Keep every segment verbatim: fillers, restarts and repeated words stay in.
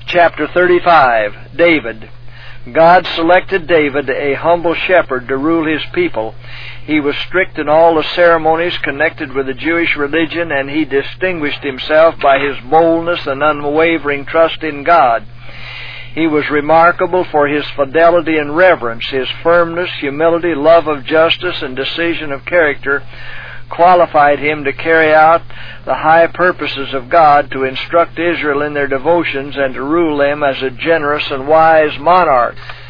Chapter thirty-five, David. God selected David, a humble shepherd, to rule his people. He was strict in all the ceremonies connected with the Jewish religion, and he distinguished himself by his boldness and unwavering trust in God. He was remarkable for his fidelity and reverence. His firmness, humility, love of justice, and decision of character qualified him to carry out the high purposes of God, to instruct Israel in their devotions, and to rule them as a generous and wise monarch.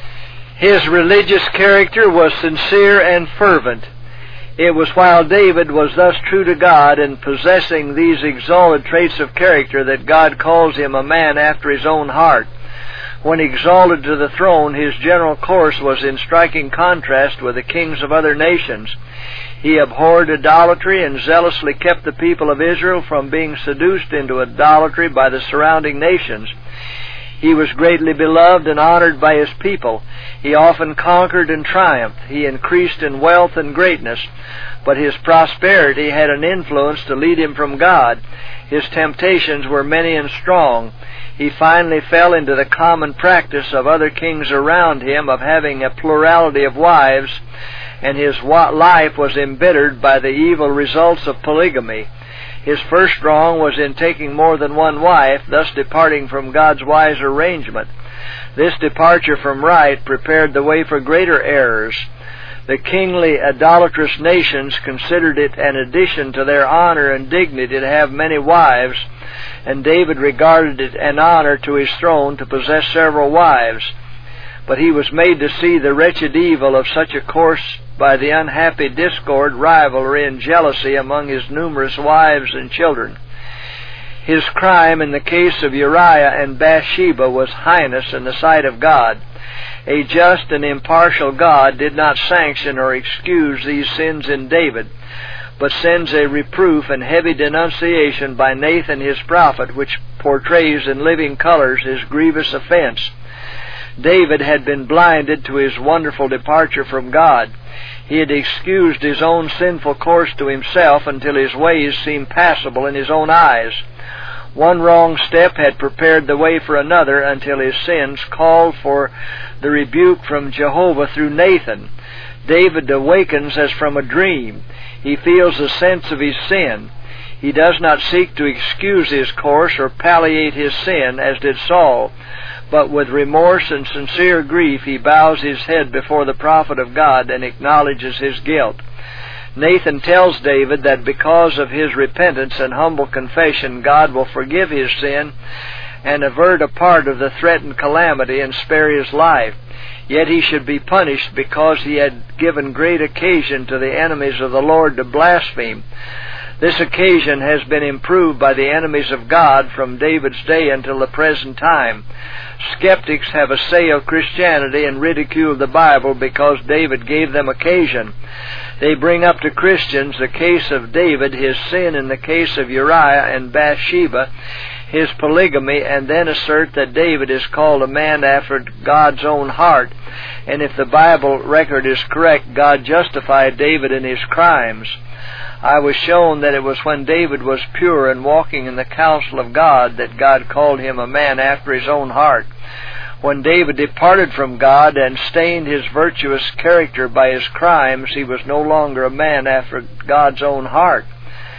His religious character was sincere and fervent. It was while David was thus true to God and possessing these exalted traits of character that God calls him a man after his own heart. When exalted to the throne, his general course was in striking contrast with the kings of other nations. He abhorred idolatry and zealously kept the people of Israel from being seduced into idolatry by the surrounding nations. He was greatly beloved and honored by his people. He often conquered and triumphed. He increased in wealth and greatness, but his prosperity had an influence to lead him from God. His temptations were many and strong. He finally fell into the common practice of other kings around him of having a plurality of wives, and his life was embittered by the evil results of polygamy. His first wrong was in taking more than one wife, thus departing from God's wise arrangement. This departure from right prepared the way for greater errors. The kingly idolatrous nations considered it an addition to their honor and dignity to have many wives, and David regarded it an honor to his throne to possess several wives. But he was made to see the wretched evil of such a course by the unhappy discord, rivalry, and jealousy among his numerous wives and children. His crime in the case of Uriah and Bathsheba was heinous in the sight of God. A just and impartial God did not sanction or excuse these sins in David, but sends a reproof and heavy denunciation by Nathan his prophet, which portrays in living colors his grievous offense. David had been blinded to his wonderful departure from God. He had excused his own sinful course to himself until his ways seemed passable in his own eyes. One wrong step had prepared the way for another until his sins called for the rebuke from Jehovah through Nathan. David awakens as from a dream. He feels the sense of his sin. He does not seek to excuse his course or palliate his sin, as did Saul, but with remorse and sincere grief he bows his head before the prophet of God and acknowledges his guilt. Nathan tells David that because of his repentance and humble confession, God will forgive his sin and avert a part of the threatened calamity and spare his life. Yet he should be punished because he had given great occasion to the enemies of the Lord to blaspheme. This occasion has been improved by the enemies of God from David's day until the present time. Skeptics have assailed Christianity and ridiculed the Bible because David gave them occasion. They bring up to Christians the case of David, his sin in the case of Uriah and Bathsheba, his polygamy, and then assert that David is called a man after God's own heart. And if the Bible record is correct, God justified David in his crimes. I was shown that it was when David was pure and walking in the counsel of God that God called him a man after his own heart. When David departed from God and stained his virtuous character by his crimes, he was no longer a man after God's own heart.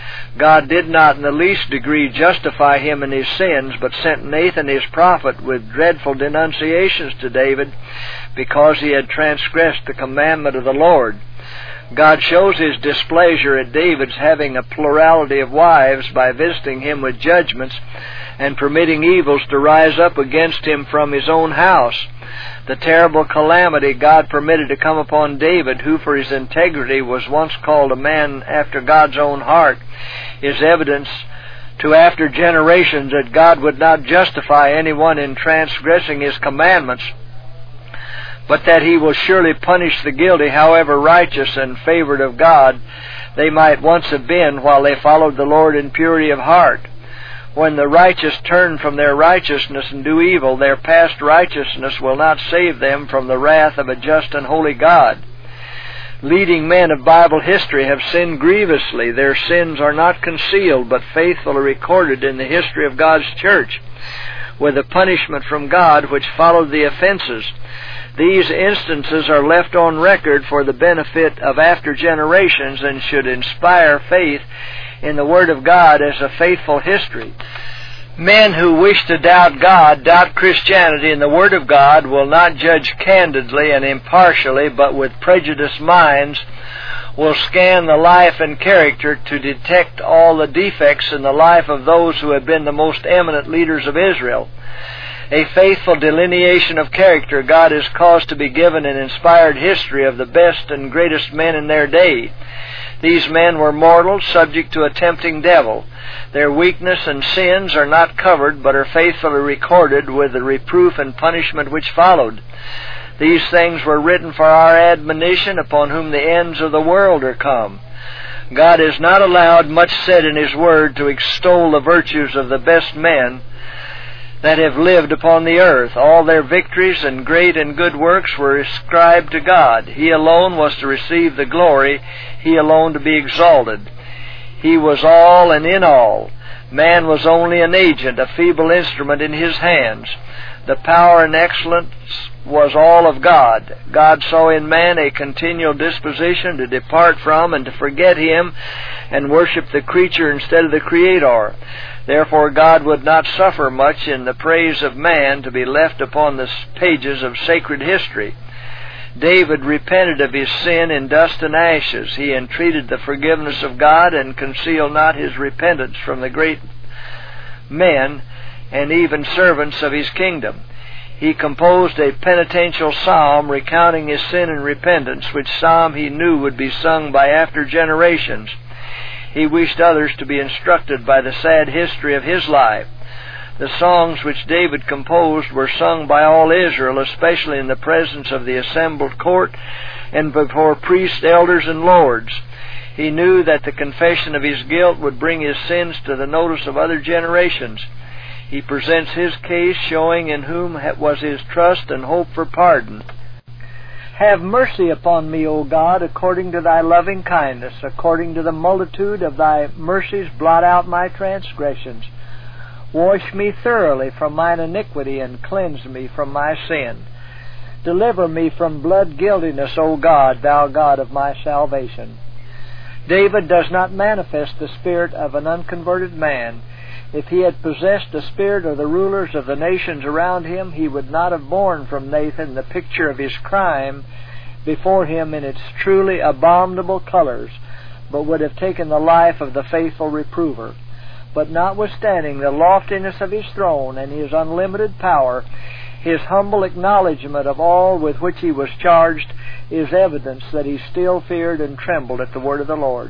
God did not in the least degree justify him in his sins, but sent Nathan his prophet with dreadful denunciations to David because he had transgressed the commandment of the Lord. God shows his displeasure at David's having a plurality of wives by visiting him with judgments and permitting evils to rise up against him from his own house. The terrible calamity God permitted to come upon David, who for his integrity was once called a man after God's own heart, is evidence to after generations that God would not justify anyone in transgressing his commandments, but that he will surely punish the guilty, however righteous and favored of God they might once have been while they followed the Lord in purity of heart. When the righteous turn from their righteousness and do evil, their past righteousness will not save them from the wrath of a just and holy God. Leading men of Bible history have sinned grievously. Their sins are not concealed, but faithfully recorded in the history of God's church. with the punishment from God which followed the offenses. These instances are left on record for the benefit of after generations and should inspire faith in the Word of God as a faithful history. Men who wish to doubt God, doubt Christianity and the Word of God, will not judge candidly and impartially, but with prejudiced minds will scan the life and character to detect all the defects in the life of those who have been the most eminent leaders of Israel. A faithful delineation of character God has caused to be given an inspired history of the best and greatest men in their day. These men were mortal, subject to a tempting devil. Their weakness and sins are not covered, but are faithfully recorded with the reproof and punishment which followed. These things were written for our admonition, upon whom the ends of the world are come. God has not allowed much said in His Word to extol the virtues of the best men that have lived upon the earth. All their victories and great and good works were ascribed to God. He alone was to receive the glory, He alone to be exalted. He was all and in all. Man was only an agent, a feeble instrument in His hands. The power and excellence was all of God. God saw in man a continual disposition to depart from and to forget Him and worship the creature instead of the Creator. Therefore God would not suffer much in the praise of man to be left upon the pages of sacred history. David repented of his sin in dust and ashes. He entreated the forgiveness of God and concealed not his repentance from the great men and even servants of His kingdom. He composed a penitential psalm recounting his sin and repentance, which psalm he knew would be sung by after generations. He wished others to be instructed by the sad history of his life. The songs which David composed were sung by all Israel, especially in the presence of the assembled court and before priests, elders, and lords. He knew that the confession of his guilt would bring his sins to the notice of other generations. He presents his case, showing in whom was his trust and hope for pardon. Have mercy upon me, O God, according to Thy loving kindness. According to the multitude of Thy mercies, blot out my transgressions. Wash me thoroughly from mine iniquity, and cleanse me from my sin. Deliver me from blood guiltiness, O God, Thou God of my salvation. David does not manifest the spirit of an unconverted man. If he had possessed the spirit of the rulers of the nations around him, he would not have borne from Nathan the picture of his crime before him in its truly abominable colors, but would have taken the life of the faithful reprover. But notwithstanding the loftiness of his throne and his unlimited power, his humble acknowledgment of all with which he was charged is evidence that he still feared and trembled at the word of the Lord.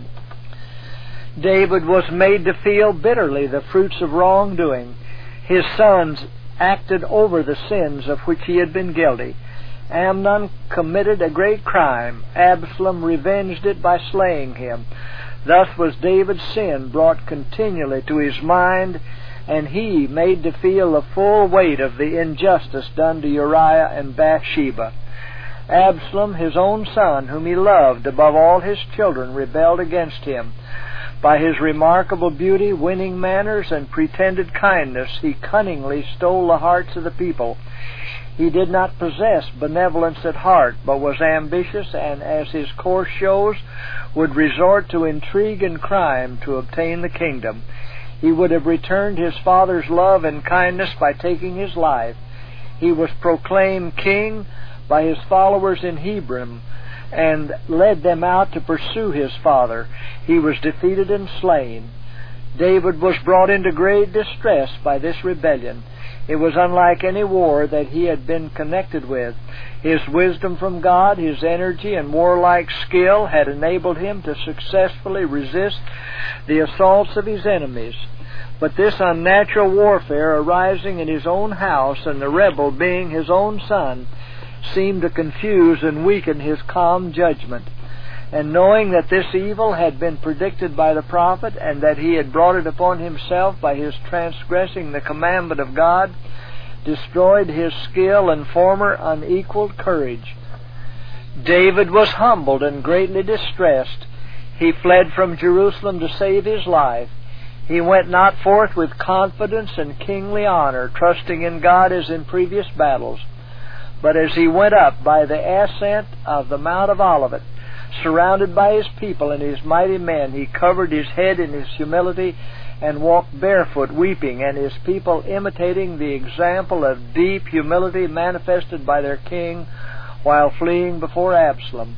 David was made to feel bitterly the fruits of wrongdoing. His sons acted over the sins of which he had been guilty. Amnon committed a great crime. Absalom revenged it by slaying him. Thus was David's sin brought continually to his mind, and he made to feel the full weight of the injustice done to Uriah and Bathsheba. Absalom, his own son, whom he loved above all his children, rebelled against him. By his remarkable beauty, winning manners, and pretended kindness, he cunningly stole the hearts of the people. He did not possess benevolence at heart, but was ambitious, and, as his course shows, would resort to intrigue and crime to obtain the kingdom. He would have returned his father's love and kindness by taking his life. He was proclaimed king by his followers in Hebron, and led them out to pursue his father. He was defeated and slain. David was brought into great distress by this rebellion. It was unlike any war that he had been connected with. His wisdom from God, his energy and warlike skill had enabled him to successfully resist the assaults of his enemies. But this unnatural warfare arising in his own house, and the rebel being his own son, seemed to confuse and weaken his calm judgment. And knowing that this evil had been predicted by the prophet, and that he had brought it upon himself by his transgressing the commandment of God, destroyed his skill and former unequaled courage. David was humbled and greatly distressed. He fled from Jerusalem to save his life. He went not forth with confidence and kingly honor, trusting in God as in previous battles. But as he went up by the ascent of the Mount of Olivet, surrounded by his people and his mighty men, he covered his head in his humility and walked barefoot, weeping, and his people imitating the example of deep humility manifested by their king while fleeing before Absalom.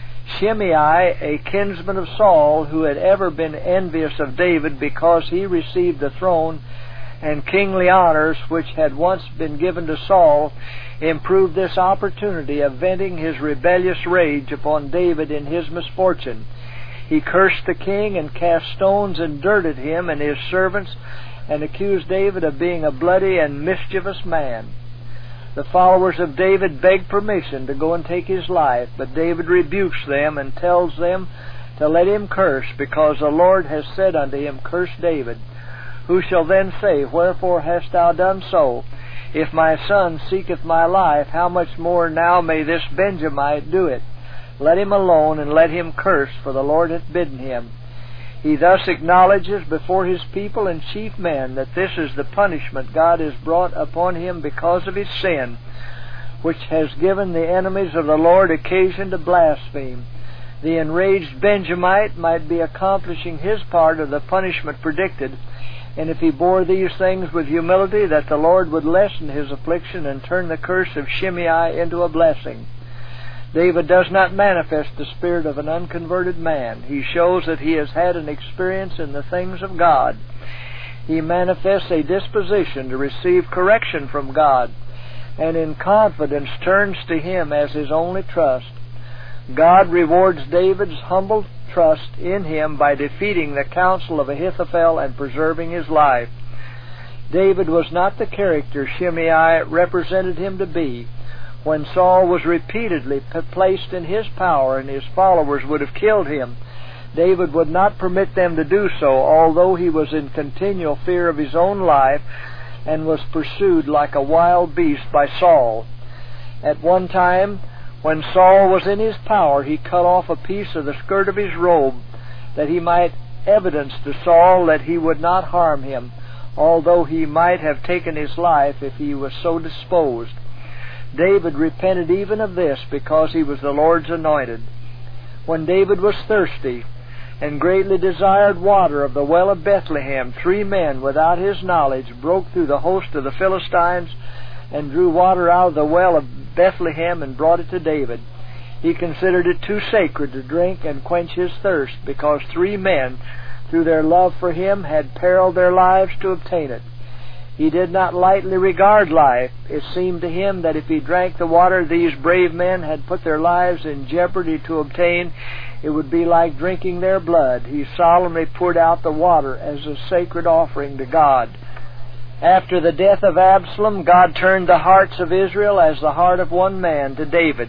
Shimei, a kinsman of Saul, who had ever been envious of David because he received the throne and kingly honors which had once been given to Saul, improved this opportunity of venting his rebellious rage upon David in his misfortune. He cursed the king and cast stones and dirt at him and his servants, and accused David of being a bloody and mischievous man. The followers of David begged permission to go and take his life, but David rebukes them and tells them to let him curse, because the Lord has said unto him, Curse David. Who shall then say, Wherefore hast thou done so? If my son seeketh my life, how much more now may this Benjamite do it? Let him alone, and let him curse, for the Lord hath bidden him. He thus acknowledges before his people and chief men that this is the punishment God has brought upon him because of his sin, which has given the enemies of the Lord occasion to blaspheme. The enraged Benjamite might be accomplishing his part of the punishment predicted, and if he bore these things with humility, that the Lord would lessen his affliction and turn the curse of Shimei into a blessing. David does not manifest the spirit of an unconverted man. He shows that he has had an experience in the things of God. He manifests a disposition to receive correction from God, and in confidence turns to Him as his only trust. God rewards David's humble trust in Him by defeating the counsel of Ahithophel and preserving his life. David was not the character Shimei represented him to be. When Saul was repeatedly placed in his power and his followers would have killed him, David would not permit them to do so, although he was in continual fear of his own life and was pursued like a wild beast by Saul. At one time, when Saul was in his power, he cut off a piece of the skirt of his robe, that he might evidence to Saul that he would not harm him, although he might have taken his life if he was so disposed. David repented even of this, because he was the Lord's anointed. When David was thirsty and greatly desired water of the well of Bethlehem, three men without his knowledge broke through the host of the Philistines and drew water out of the well of Bethlehem and brought it to David. He considered it too sacred to drink and quench his thirst, because three men, through their love for him, had periled their lives to obtain it. He did not lightly regard life. It seemed to him that if he drank the water these brave men had put their lives in jeopardy to obtain, it would be like drinking their blood. He solemnly poured out the water as a sacred offering to God. After the death of Absalom, God turned the hearts of Israel as the heart of one man to David.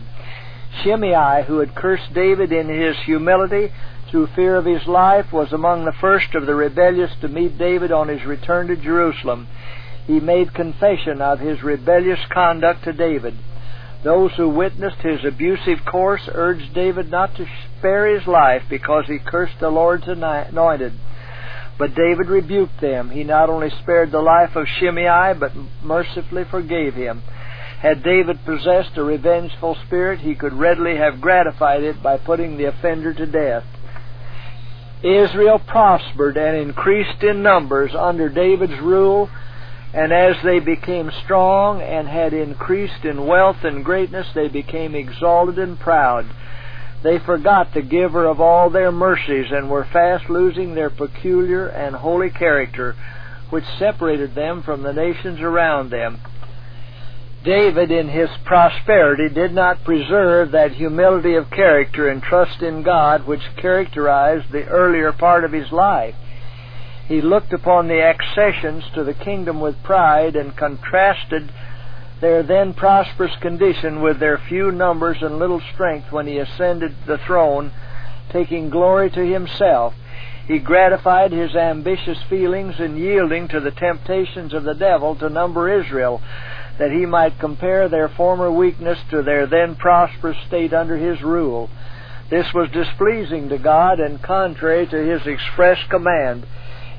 Shimei, who had cursed David in his humility through fear of his life, was among the first of the rebellious to meet David on his return to Jerusalem. He made confession of his rebellious conduct to David. Those who witnessed his abusive course urged David not to spare his life because he cursed the Lord's anointed. But David rebuked them. He not only spared the life of Shimei, but mercifully forgave him. Had David possessed a revengeful spirit, he could readily have gratified it by putting the offender to death. Israel prospered and increased in numbers under David's rule, and as they became strong and had increased in wealth and greatness, they became exalted and proud. They forgot the giver of all their mercies and were fast losing their peculiar and holy character, which separated them from the nations around them. David, in his prosperity, did not preserve that humility of character and trust in God which characterized the earlier part of his life. He looked upon the accessions to the kingdom with pride and contrasted their then prosperous condition with their few numbers and little strength when he ascended the throne, taking glory to himself. He gratified his ambitious feelings in yielding to the temptations of the devil to number Israel, that he might compare their former weakness to their then prosperous state under his rule. This was displeasing to God and contrary to His express command.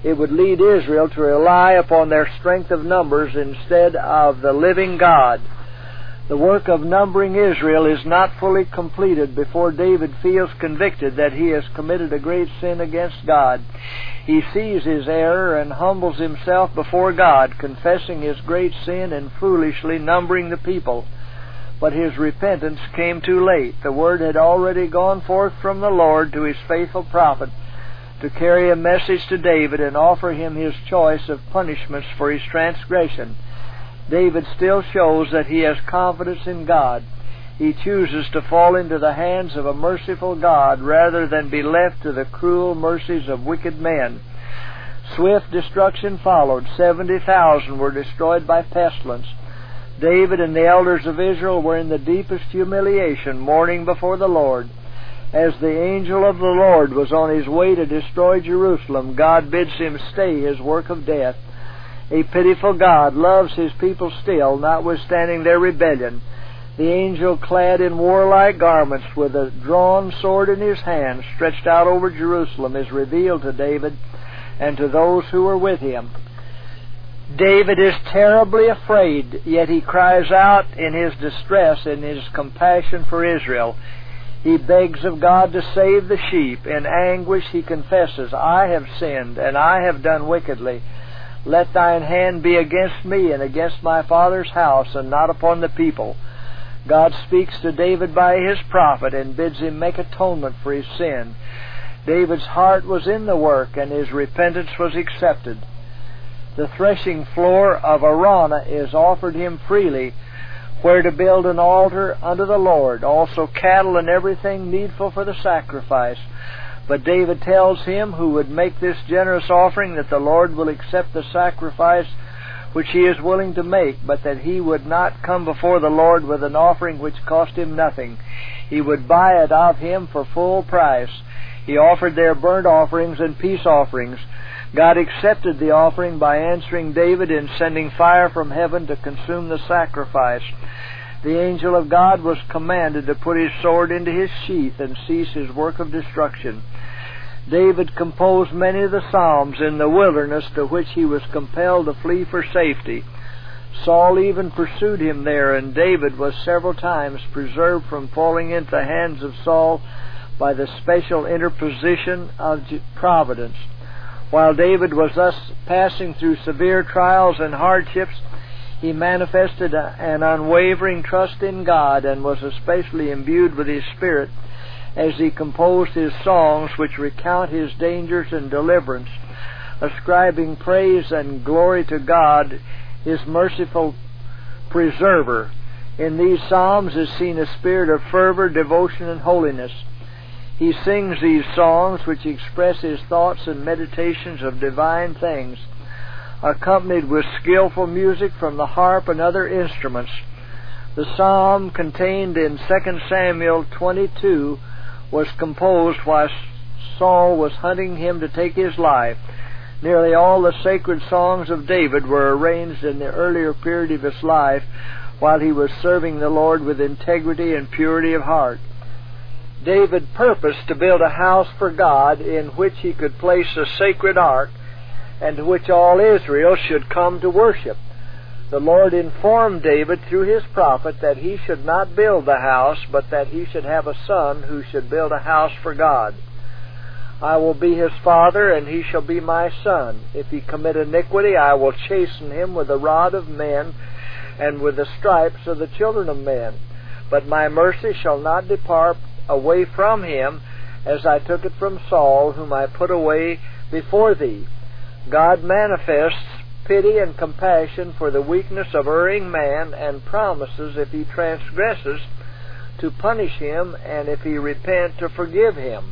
It would lead Israel to rely upon their strength of numbers instead of the living God. The work of numbering Israel is not fully completed before David feels convicted that he has committed a great sin against God. He sees his error and humbles himself before God, confessing his great sin and foolishly numbering the people. But his repentance came too late. The word had already gone forth from the Lord to his faithful prophet to carry a message to David and offer him his choice of punishments for his transgression. David still shows that he has confidence in God. He chooses to fall into the hands of a merciful God rather than be left to the cruel mercies of wicked men. Swift destruction followed. Seventy thousand were destroyed by pestilence. David and the elders of Israel were in the deepest humiliation, mourning before the Lord. As the angel of the Lord was on his way to destroy Jerusalem, God bids him stay his work of death. A pitiful God loves his people still, notwithstanding their rebellion. The angel, clad in warlike garments, with a drawn sword in his hand, stretched out over Jerusalem, is revealed to David and to those who were with him. David is terribly afraid, yet he cries out in his distress, in his compassion for Israel. He begs of God to save the sheep. In anguish he confesses, I have sinned, and I have done wickedly. Let thine hand be against me and against my father's house, and not upon the people. God speaks to David by his prophet and bids him make atonement for his sin. David's heart was in the work, and his repentance was accepted. The threshing floor of Araunah is offered him freely, where to build an altar unto the Lord, also cattle and everything needful for the sacrifice. But David tells him who would make this generous offering that the Lord will accept the sacrifice which he is willing to make, but that he would not come before the Lord with an offering which cost him nothing. He would buy it of him for full price. He offered their burnt offerings and peace offerings. God accepted the offering by answering David in sending fire from heaven to consume the sacrifice. The angel of God was commanded to put his sword into his sheath and cease his work of destruction. David composed many of the psalms in the wilderness, to which he was compelled to flee for safety. Saul even pursued him there, and David was several times preserved from falling into the hands of Saul by the special interposition of providence. While David was thus passing through severe trials and hardships, he manifested an unwavering trust in God, and was especially imbued with His Spirit as he composed his songs which recount his dangers and deliverance, ascribing praise and glory to God, his merciful preserver. In these psalms is seen a spirit of fervor, devotion, and holiness. He sings these songs which express his thoughts and meditations of divine things, accompanied with skillful music from the harp and other instruments. The psalm contained in Second Samuel twenty-two was composed while Saul was hunting him to take his life. Nearly all the sacred songs of David were arranged in the earlier period of his life, while he was serving the Lord with integrity and purity of heart. David purposed to build a house for God in which he could place a sacred ark, and to which all Israel should come to worship. The Lord informed David through his prophet that he should not build the house, but that he should have a son who should build a house for God. I will be his father, and he shall be my son. If he commit iniquity, I will chasten him with the rod of men, and with the stripes of the children of men. But my mercy shall not depart away from him, as I took it from Saul, whom I put away before thee. God manifests pity and compassion for the weakness of erring man, and promises, if he transgresses, to punish him, and if he repent, to forgive him.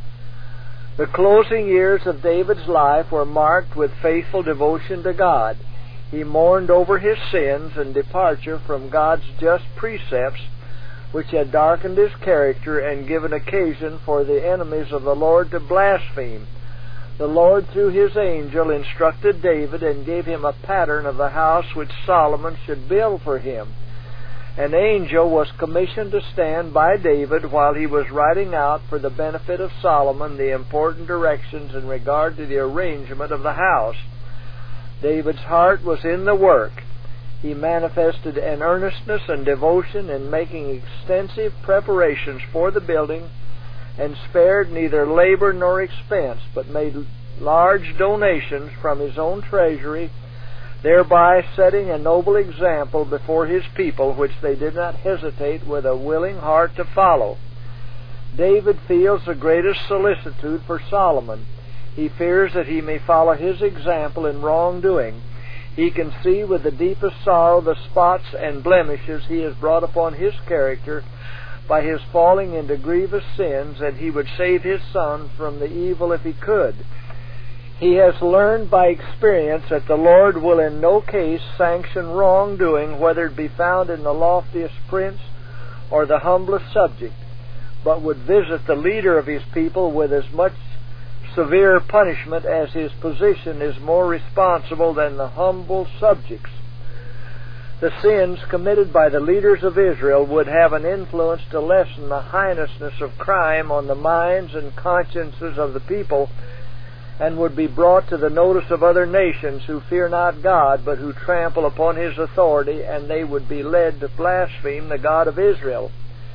The closing years of David's life were marked with faithful devotion to God. He mourned over his sins and departure from God's just precepts, which had darkened his character and given occasion for the enemies of the Lord to blaspheme. The Lord, through his angel, instructed David and gave him a pattern of the house which Solomon should build for him. An angel was commissioned to stand by David while he was writing out for the benefit of Solomon the important directions in regard to the arrangement of the house. David's heart was in the work. He manifested an earnestness and devotion in making extensive preparations for the building, and spared neither labor nor expense, but made large donations from his own treasury, thereby setting a noble example before his people, which they did not hesitate with a willing heart to follow. David feels the greatest solicitude for Solomon. He fears that he may follow his example in wrongdoing. He can see with the deepest sorrow the spots and blemishes he has brought upon his character by his falling into grievous sins, and he would save his son from the evil if he could. He has learned by experience that the Lord will in no case sanction wrongdoing, whether it be found in the loftiest prince or the humblest subject, but would visit the leader of his people with as much severe punishment as his position is more responsible than the humble subjects. The sins committed by the leaders of Israel would have an influence to lessen the heinousness of crime on the minds and consciences of the people, and would be brought to the notice of other nations who fear not God, but who trample upon His authority, and they would be led to blaspheme the God of Israel.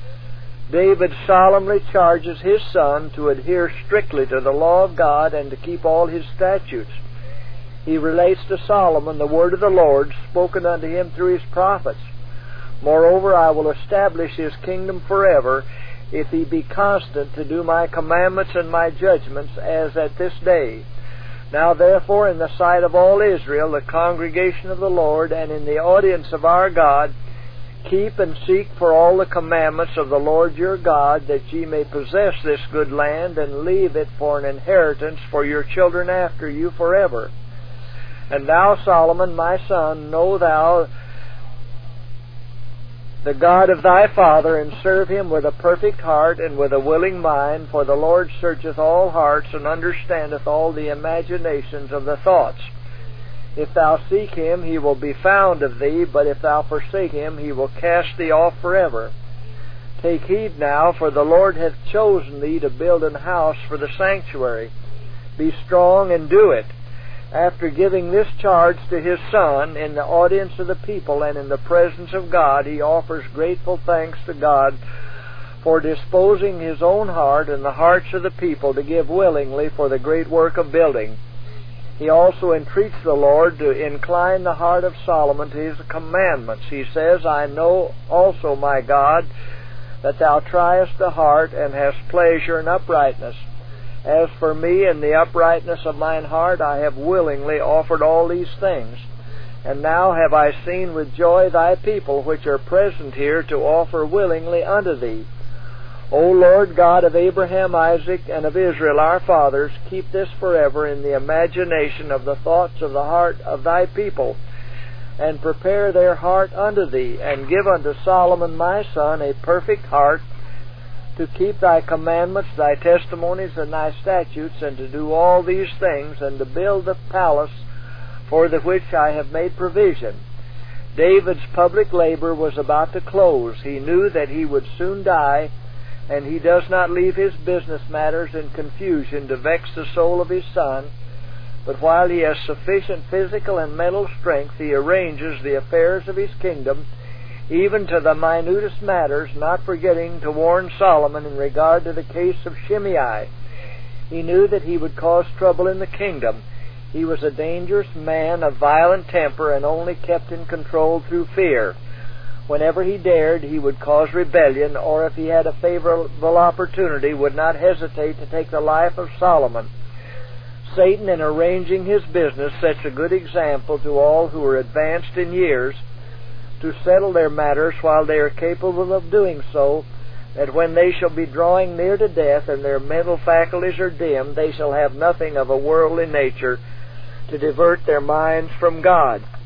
David solemnly charges his son to adhere strictly to the law of God and to keep all His statutes. He relates to Solomon the word of the Lord spoken unto him through his prophets. Moreover, I will establish his kingdom forever, if he be constant to do my commandments and my judgments, as at this day. Now therefore, in the sight of all Israel, the congregation of the Lord, and in the audience of our God, keep and seek for all the commandments of the Lord your God, that ye may possess this good land, and leave it for an inheritance for your children after you forever. And thou, Solomon, my son, know thou the God of thy father, and serve Him with a perfect heart and with a willing mind, for the Lord searcheth all hearts, and understandeth all the imaginations of the thoughts. If thou seek Him, He will be found of thee, but if thou forsake Him, He will cast thee off forever. Take heed now, for the Lord hath chosen thee to build an house for the sanctuary. Be strong and do it. After giving this charge to his son in the audience of the people and in the presence of God, he offers grateful thanks to God for disposing his own heart and the hearts of the people to give willingly for the great work of building. He also entreats the Lord to incline the heart of Solomon to His commandments. He says, I know also, my God, that thou triest the heart and hast pleasure in uprightness. As for me and the uprightness of mine heart, I have willingly offered all these things. And now have I seen with joy thy people which are present here to offer willingly unto thee. O Lord God of Abraham, Isaac, and of Israel our fathers, keep this forever in the imagination of the thoughts of the heart of thy people, and prepare their heart unto thee, and give unto Solomon my son a perfect heart, to keep thy commandments, thy testimonies, and thy statutes, and to do all these things, and to build the palace for the which I have made provision. David's public labor was about to close. He knew that he would soon die, and he does not leave his business matters in confusion to vex the soul of his son, but while he has sufficient physical and mental strength, he arranges the affairs of his kingdom, even to the minutest matters, not forgetting to warn Solomon in regard to the case of Shimei. He knew that he would cause trouble in the kingdom. He was a dangerous man of violent temper, and only kept in control through fear. Whenever he dared, he would cause rebellion, or if he had a favorable opportunity, would not hesitate to take the life of Solomon. Satan, in arranging his business, sets a good example to all who are advanced in years, to settle their matters while they are capable of doing so, that when they shall be drawing near to death and their mental faculties are dim, they shall have nothing of a worldly nature to divert their minds from God.